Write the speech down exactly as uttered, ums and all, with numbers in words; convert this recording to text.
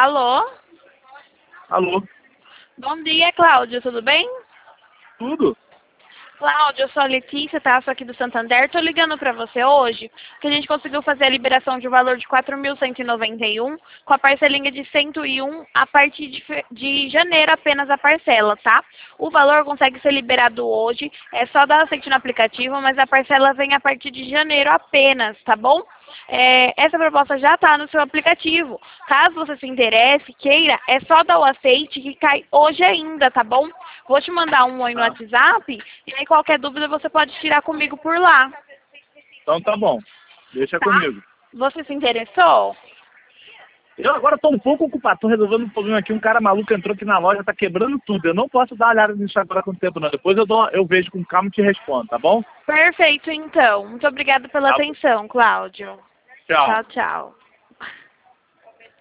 Alô? Alô? Bom dia, Cláudio, tudo bem? Tudo? Cláudio, eu sou a Letícia, tá? Sou aqui do Santander. Tô ligando pra você hoje, porque a gente conseguiu fazer a liberação de um valor de quatro mil cento e noventa e um, com a parcelinha de cento e um a partir de, fe- de janeiro apenas a parcela, tá? O valor consegue ser liberado hoje, é só dar aceite no aplicativo, mas a parcela vem a partir de janeiro apenas, tá bom? É, essa proposta já está no seu aplicativo. Caso você se interesse, queira, é só dar o aceite que cai hoje ainda, tá bom? Vou te mandar um oi no Ah, WhatsApp e aí qualquer dúvida você pode tirar comigo por lá, então tá bom. Deixa tá? comigo. Você se interessou? Eu agora tô um pouco ocupado, tô resolvendo um problema aqui. Um cara maluco entrou aqui na loja, tá quebrando tudo. Eu não posso dar uma olhada nisso agora com o tempo, não. Depois eu, dou, eu vejo com calma e te respondo, tá bom? Perfeito, então. Muito obrigada pela Tá. atenção, Cláudio. Tchau. Tchau, tchau.